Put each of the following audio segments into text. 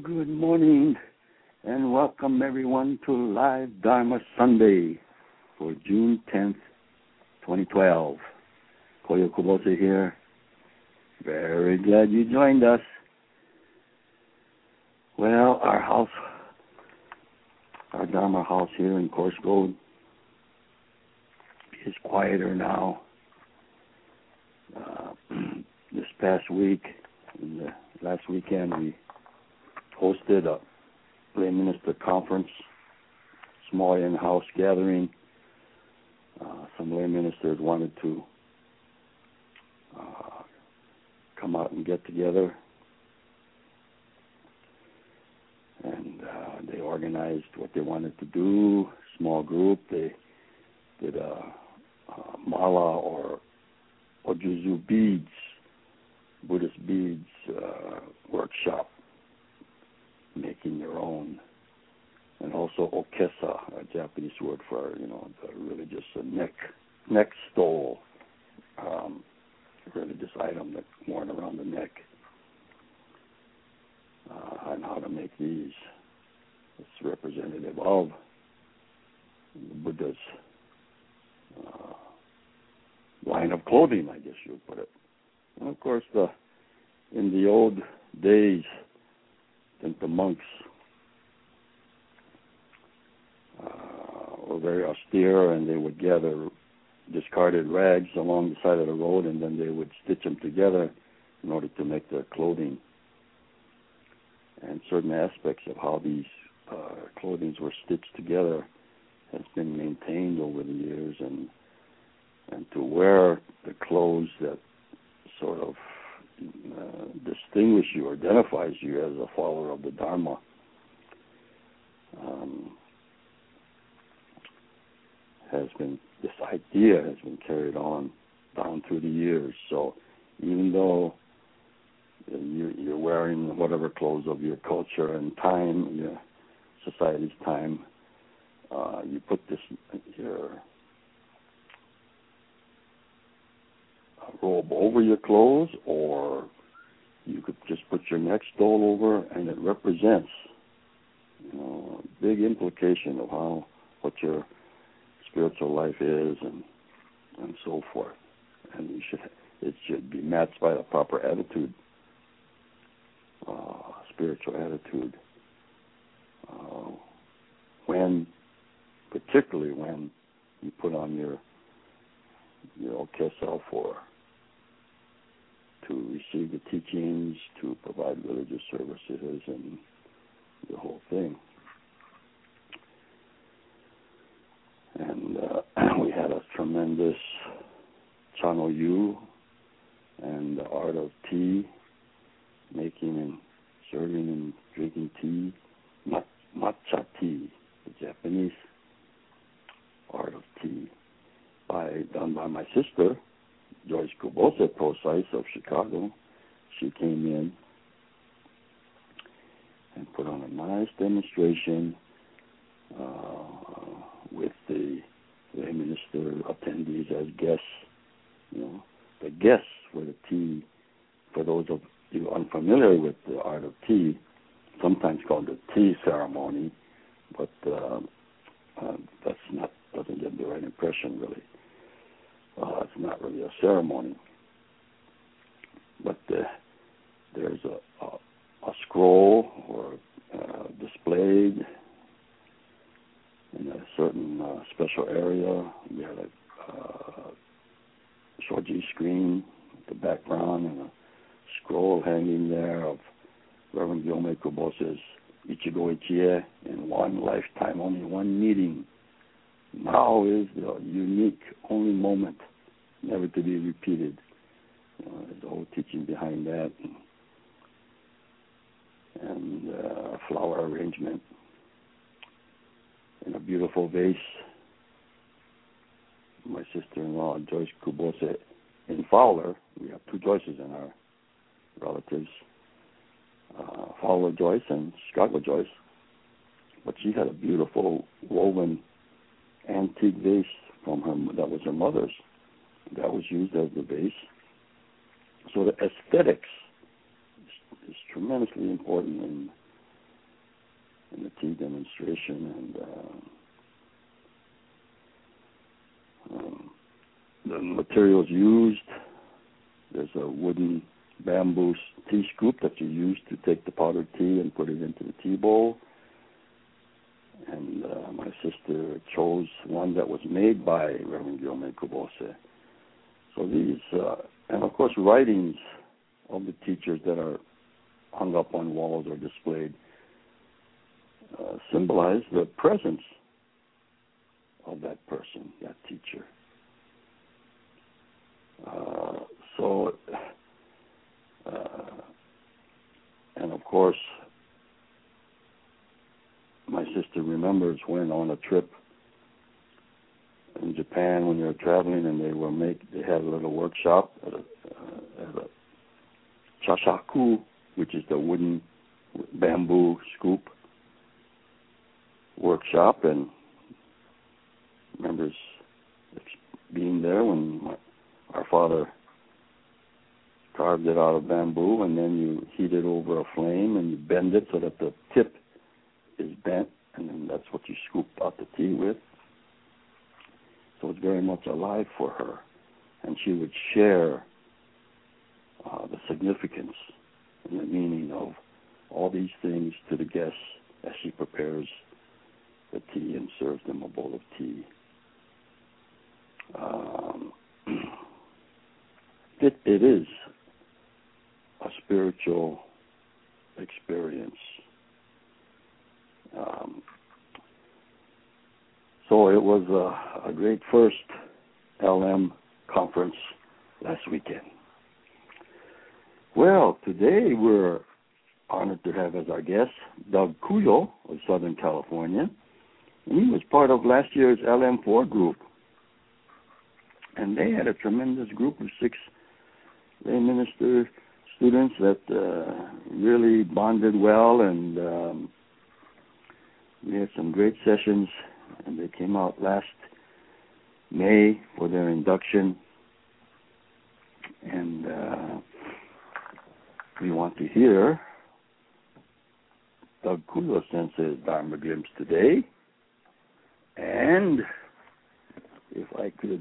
Good morning, and welcome everyone to Live Dharma Sunday for June 10th, 2012. Koyo Kubose here. Very glad you joined us. Well, our Dharma house here in Coarse Gold is quieter now. This past week, last weekend, we hosted a lay minister conference, small in-house gathering. Some lay ministers wanted to come out and get together, and they organized what they wanted to do. Small group. They did a mala or ojuzu beads, Buddhist beads workshop, making your own, and also okesa, a Japanese word for the religious neck stole, religious item that's worn around the neck, and how to make these. It's representative of the Buddha's line of clothing, I guess you would put it. And of course, in the old days, I think the monks were very austere, and they would gather discarded rags along the side of the road, and then they would stitch them together in order to make their clothing. And certain aspects of how these clothings were stitched together has been maintained over the years, and to wear the clothes that sort of distinguish you, identifies you as a follower of the Dharma. This idea has been carried on down through the years. So even though you're wearing whatever clothes of your culture and time, your society's time, you put your robe over your clothes, or you could just put your neck stole over, and it represents a big implication of what your spiritual life is, and so forth. And it should be matched by the proper attitude, spiritual attitude, particularly when you put on your okesa to receive the teachings, to provide religious services, and the whole thing. And we had a tremendous Chano Yu and the art of tea, making and serving and drinking tea, matcha tea, the Japanese art of tea, done by my sister, Joyce Kubose Pro-Size of Chicago. She came in and put on a nice demonstration with the lay minister attendees as guests. The guests for the tea, for those of you unfamiliar with the art of tea, sometimes called the tea ceremony, but doesn't give the right impression, really. It's not really a ceremony, but there's a scroll or displayed in a certain special area. We had a shoji screen at the background and a scroll hanging there of Reverend Gyomei Kubose's Ichigo Ichie in one lifetime, only one meeting. Now is the unique, only moment, never to be repeated. There's a whole teaching behind that, and a flower arrangement in a beautiful vase. My sister-in-law, Joyce Kubose, in Fowler, we have two Joyces in our relatives, Fowler Joyce and Chicago Joyce, but she had a beautiful woven antique vase from that was her mother's. That was used as the vase. So the aesthetics is tremendously important in in the tea demonstration, and the materials used. There's a wooden bamboo tea scoop that you use to take the powdered tea and put it into the tea bowl. And my sister chose one that was made by Reverend Gyomei Kubose. So these, and of course, writings of the teachers that are hung up on walls or displayed symbolize the presence of that person, that teacher. And of course, my sister remembers when on a trip in Japan, when they were traveling, and they had a little workshop at a chashaku, which is the wooden bamboo scoop workshop, and remembers being there when our father carved it out of bamboo, and then you heat it over a flame and you bend it so that the tip is bent, and then that's what you scoop out the tea with. So it's very much alive for her, and she would share the significance and the meaning of all these things to the guests as she prepares the tea and serves them a bowl of tea. It is a spiritual experience. So it was a great first LM conference last weekend. Well, today we're honored to have as our guest Doug Cuyo of Southern California. And he was part of last year's LM4 group. And they had a tremendous group of 6 lay minister students that really bonded well, and we had some great sessions, and they came out last May for their induction, and we want to hear Doug Cuyo Sensei's Dharma glimpse today. And if I could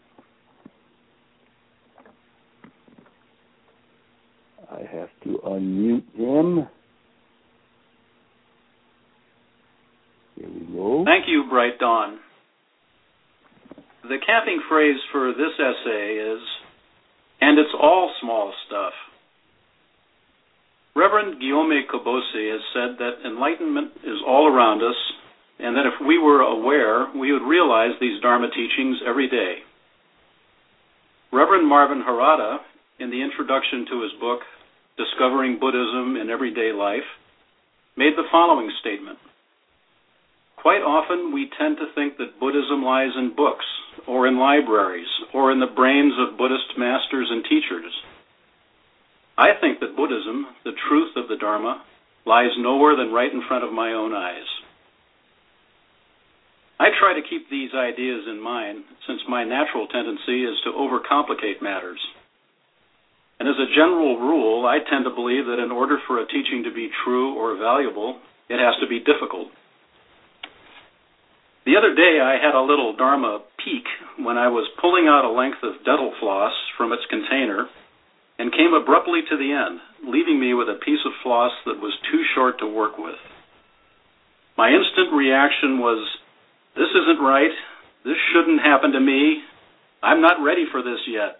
I have to unmute him. Here we go. Thank you, Bright Dawn. The capping phrase for this essay is, "And it's all small stuff." Reverend Gyomei Kubose has said that enlightenment is all around us, and that if we were aware, we would realize these Dharma teachings every day. Reverend Marvin Harada, in the introduction to his book, Discovering Buddhism in Everyday Life, made the following statement: "Quite often we tend to think that Buddhism lies in books, or in libraries, or in the brains of Buddhist masters and teachers. I think that Buddhism, the truth of the Dharma, lies nowhere than right in front of my own eyes." I try to keep these ideas in mind, since my natural tendency is to overcomplicate matters. And as a general rule, I tend to believe that in order for a teaching to be true or valuable, it has to be difficult. The other day, I had a little Dharma peek when I was pulling out a length of dental floss from its container and came abruptly to the end, leaving me with a piece of floss that was too short to work with. My instant reaction was, "This isn't right. This shouldn't happen to me. I'm not ready for this yet."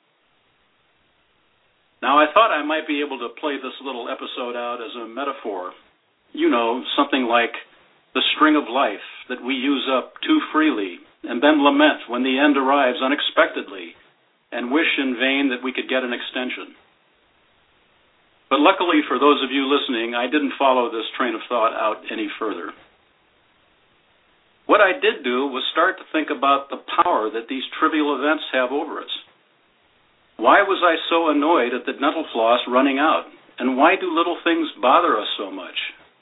Now, I thought I might be able to play this little episode out as a metaphor. You know, something like the string of life that we use up too freely and then lament when the end arrives unexpectedly and wish in vain that we could get an extension. But luckily for those of you listening, I didn't follow this train of thought out any further. What I did do was start to think about the power that these trivial events have over us. Why was I so annoyed at the dental floss running out? And why do little things bother us so much?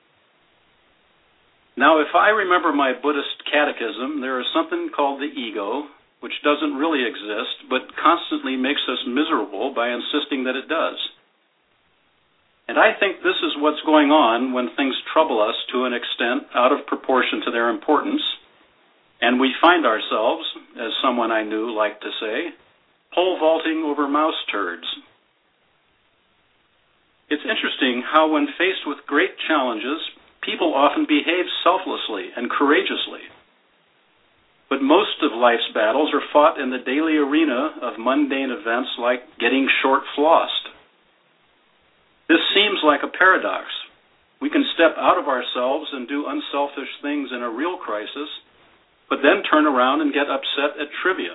Now, if I remember my Buddhist catechism, there is something called the ego, which doesn't really exist, but constantly makes us miserable by insisting that it does. And I think this is what's going on when things trouble us to an extent out of proportion to their importance, and we find ourselves, as someone I knew liked to say, pole vaulting over mouse turds. It's interesting how when faced with great challenges, people often behave selflessly and courageously. But most of life's battles are fought in the daily arena of mundane events like getting short-flossed. This seems like a paradox. We can step out of ourselves and do unselfish things in a real crisis, but then turn around and get upset at trivia.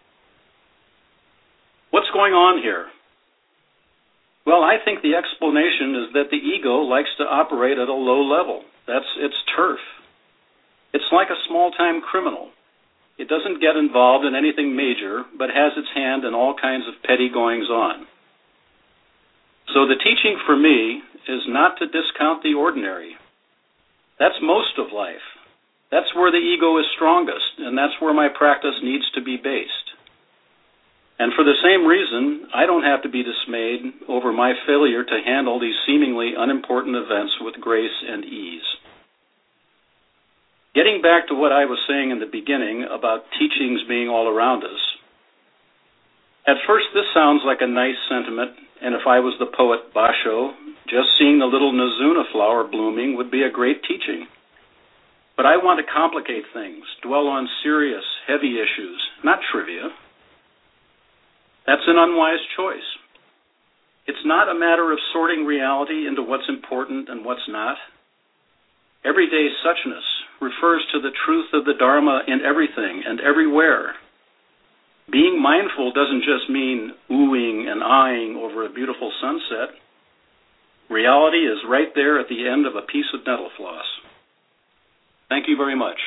What's going on here? Well, I think the explanation is that the ego likes to operate at a low level. That's its turf. It's like a small-time criminal. It doesn't get involved in anything major, but has its hand in all kinds of petty goings-on. So the teaching for me is not to discount the ordinary. That's most of life. That's where the ego is strongest, and that's where my practice needs to be based. And for the same reason, I don't have to be dismayed over my failure to handle these seemingly unimportant events with grace and ease. Getting back to what I was saying in the beginning about teachings being all around us, at first this sounds like a nice sentiment, and if I was the poet Basho, just seeing the little Nazuna flower blooming would be a great teaching. But I want to complicate things, dwell on serious, heavy issues, not trivia. That's an unwise choice. It's not a matter of sorting reality into what's important and what's not. Everyday suchness refers to the truth of the Dharma in everything and everywhere. Being mindful doesn't just mean oohing and eyeing over a beautiful sunset. Reality is right there at the end of a piece of dental floss. Thank you very much.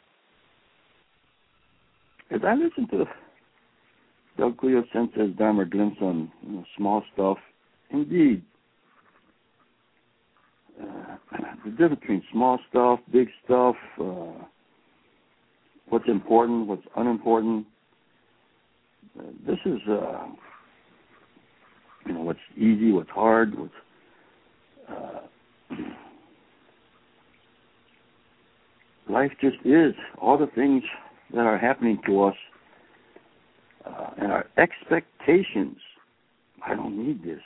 As I listen to Doug Cleo Sensei's Dharma glimpse on small stuff, indeed, the difference between small stuff, big stuff, what's important, what's unimportant, this is, what's easy, what's hard, what's life just is. All the things that are happening to us and our expectations. I don't need this,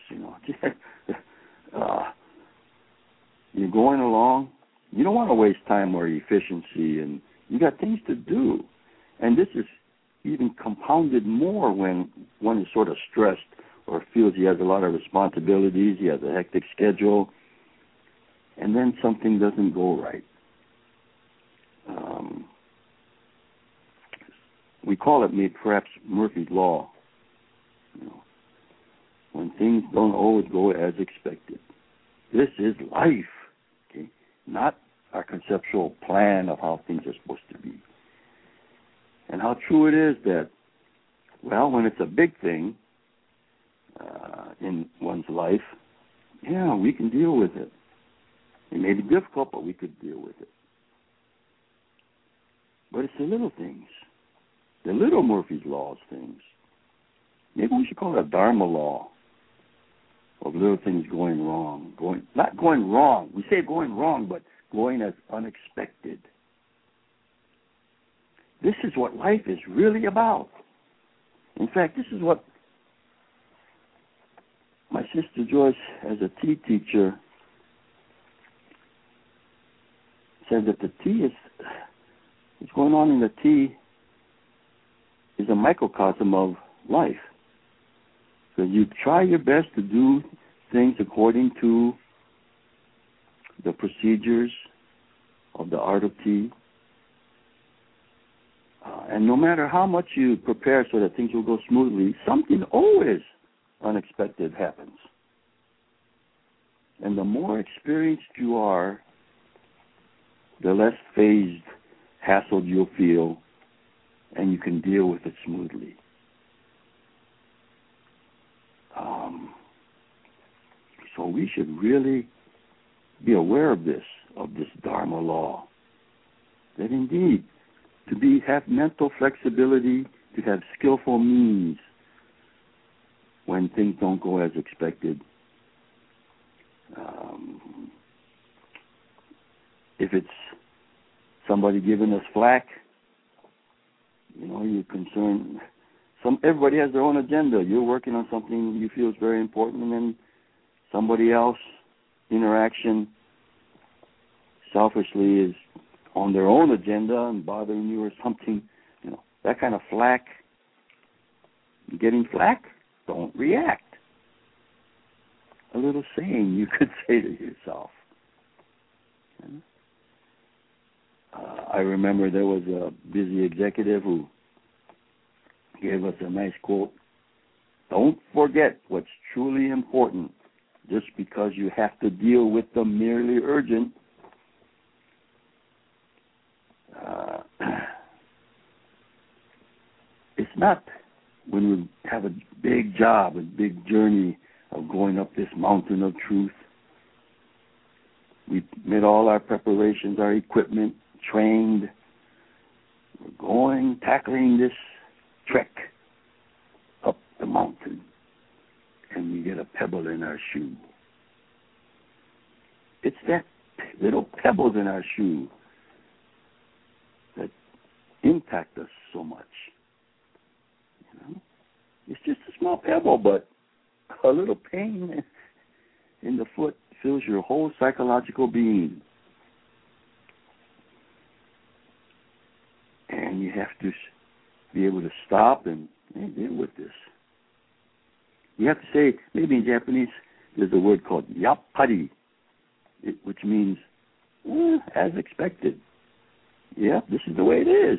You're going along. You don't want to waste time or efficiency, and you got things to do. And this is even compounded more when one is sort of stressed or feels he has a lot of responsibilities, he has a hectic schedule, and then something doesn't go right. We call it perhaps Murphy's Law. When things don't always go as expected. This is life, okay? Not our conceptual plan of how things are supposed to be. And how true it is that, when it's a big thing in one's life, we can deal with it. It may be difficult, but we could deal with it. But it's the little things, the little Murphy's Laws things. Maybe we should call it a Dharma law of little things going wrong. Not going wrong. We say going wrong, but going as unexpected. This is what life is really about. In fact, this is what my sister Joyce, as a tea teacher, said that the tea what's going on in the tea is a microcosm of life. So you try your best to do things according to the procedures of the art of tea. And no matter how much you prepare so that things will go smoothly, something always unexpected happens. And the more experienced you are, the less phased, hassled you'll feel, and you can deal with it smoothly. So we should really be aware of this Dharma law. That indeed, to have mental flexibility, to have skillful means when things don't go as expected, if it's somebody giving us flack, you're concerned. Everybody has their own agenda. You're working on something you feel is very important, and then somebody else, interaction, selfishly is on their own agenda and bothering you or something. That kind of flack. Getting flack, don't react. A little saying you could say to yourself. I remember there was a busy executive who gave us a nice quote. Don't forget what's truly important just because you have to deal with the merely urgent. It's not when we have a big job, a big journey of going up this mountain of truth. We made all our preparations, our equipment, trained. We're tackling this trek up the mountain, and we get a pebble in our shoe. It's that little pebbles in our shoe that impact us so much. It's just a small pebble, but a little pain in the foot fills your whole psychological being. And you have to be able to stop and deal with this. You have to say, maybe in Japanese, there's a word called yappari, which means, as expected. Yeah, this is the way it is.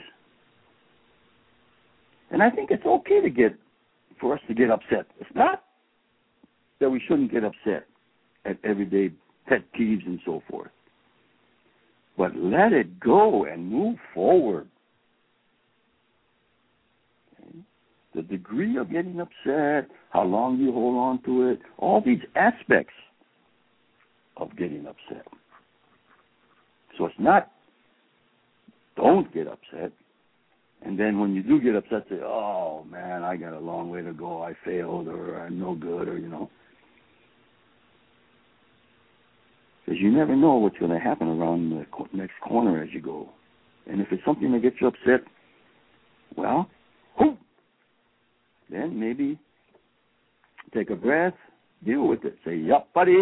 And I think it's okay for us to get upset. It's not that we shouldn't get upset at everyday pet peeves and so forth. But let it go and move forward. Okay? The degree of getting upset, how long you hold on to it, all these aspects of getting upset. So it's not don't get upset. And then when you do get upset, say, oh, man, I got a long way to go. I failed, or I'm no good, or, Because you never know what's going to happen around the next corner as you go. And if it's something that gets you upset, well, then maybe take a breath, deal with it. Say, yup, buddy.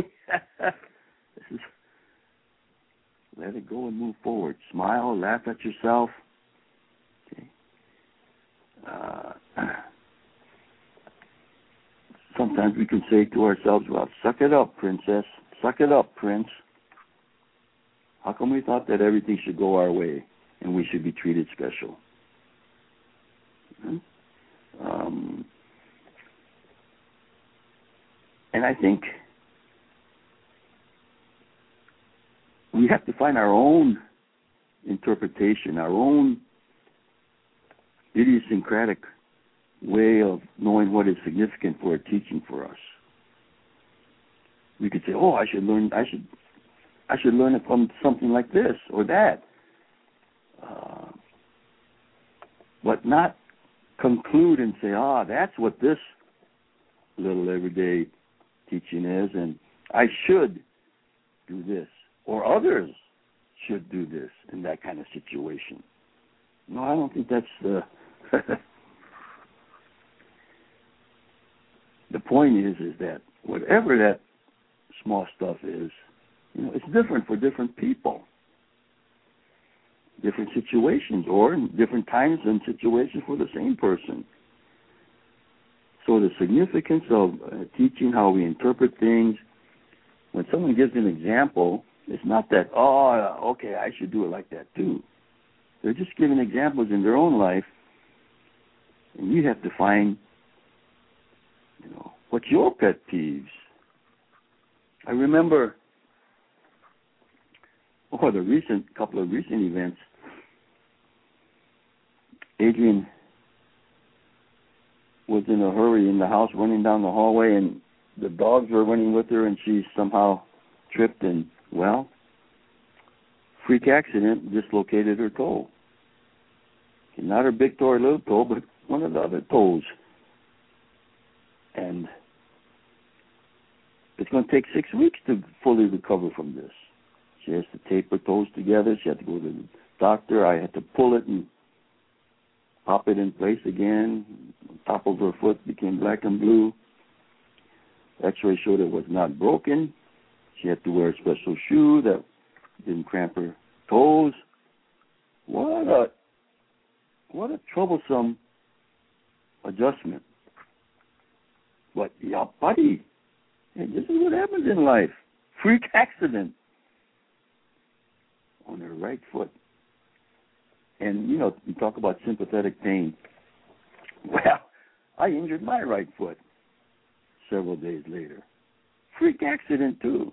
Let it go and move forward. Smile, laugh at yourself. Sometimes we can say to ourselves, well, suck it up, princess. Suck it up, prince. How come we thought that everything should go our way and we should be treated special? And I think we have to find our own interpretation, our own idiosyncratic way of knowing what is significant for a teaching for us. We could say, I should learn it from something like this or that. But not conclude and say, that's what this little everyday teaching is, and I should do this, or others should do this in that kind of situation. No, I don't think that's the... The point is that whatever that small stuff is, it's different for different people, different situations, or in different times and situations for the same person. So the significance of teaching how we interpret things, when someone gives an example, it's not that, okay, I should do it like that too. They're just giving examples in their own life, and you have to find, what's your pet peeves. I remember couple of recent events. Adrian was in a hurry in the house, running down the hallway, and the dogs were running with her, and she somehow tripped and, freak accident, dislocated her toe. Not her big toe or little toe, but one of the other toes. And it's going to take 6 weeks to fully recover from this. She has to tape her toes together. She had to go to the doctor. I had to pull it and pop it in place again. The top of her foot became black and blue. X-ray showed it was not broken. She had to wear a special shoe that didn't cramp her toes. What a troublesome adjustment. But yeah, buddy, hey, this is what happens in life. Freak accident on her right foot. And, you talk about sympathetic pain. Well, I injured my right foot several days later. Freak accident, too.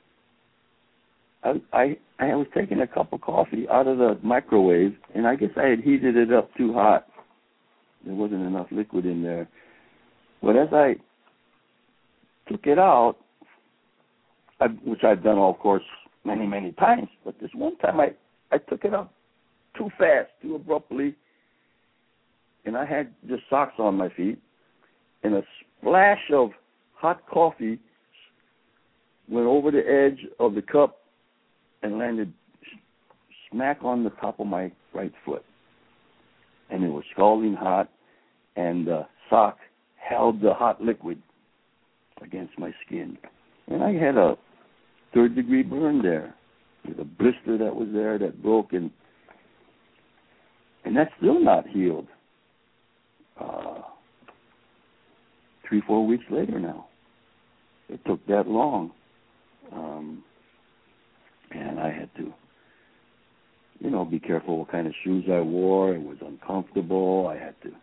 I was taking a cup of coffee out of the microwave, and I guess I had heated it up too hot. There wasn't enough liquid in there. But as I took it out, which I've done, of course, many, many times, but this one time I took it out too fast, too abruptly, and I had just socks on my feet, and a splash of hot coffee went over the edge of the cup and landed smack on the top of my right foot. And it was scalding hot, and the sock held the hot liquid against my skin. And I had a third-degree burn there with a blister that was there that broke, and that's still not healed. 3-4 weeks later now. It took that long. And I had to, be careful what kind of shoes I wore. It was uncomfortable. I had to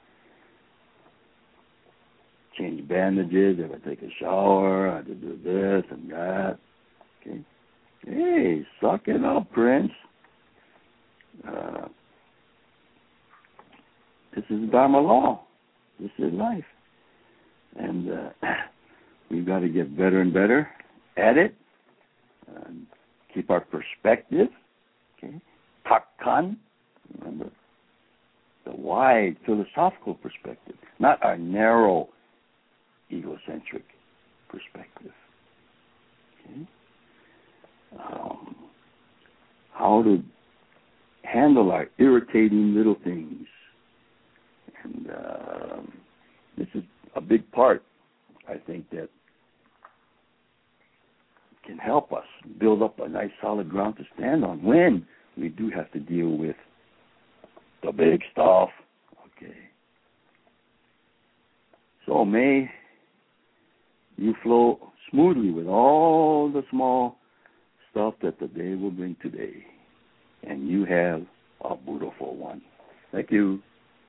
change bandages. If I take a shower, I had to do this and that. Okay. Hey, suck it up, Prince. This is Dharma law. This is life. And we've got to get better and better at it. Keep our perspective. Okay. Takkan, remember, the wide philosophical perspective, not our narrow egocentric perspective. Okay. How to handle our irritating little things. And this is a big part, I think, that can help us build up a nice solid ground to stand on when we do have to deal with the big stuff. Okay. So may you flow smoothly with all the small stuff that the day will bring today. And you have a beautiful one. Thank you.